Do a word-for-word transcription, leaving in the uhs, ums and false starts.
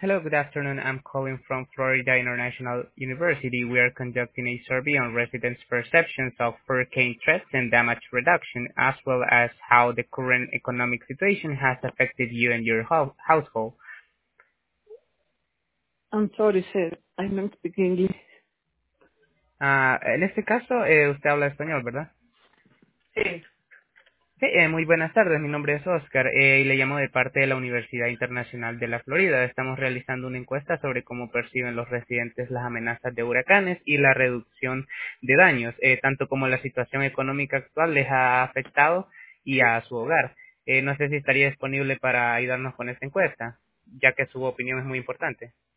Hello, good afternoon. I'm calling from Florida International University. We are conducting a survey on residents' perceptions of hurricane threats and damage reduction, as well as how the current economic situation has affected you and your hou- household. I'm sorry, sir. I don't speak English. Ah, en este caso, eh, usted habla español, ¿verdad? Sí. Sí, eh, muy buenas tardes. Mi nombre es Oscar eh, y le llamo de parte de la Universidad Internacional de la Florida. Estamos realizando una encuesta sobre cómo perciben los residentes las amenazas de huracanes y la reducción de daños, eh, tanto como la situación económica actual les ha afectado y a su hogar. Eh, no sé si estaría disponible para ayudarnos con esta encuesta, ya que su opinión es muy importante.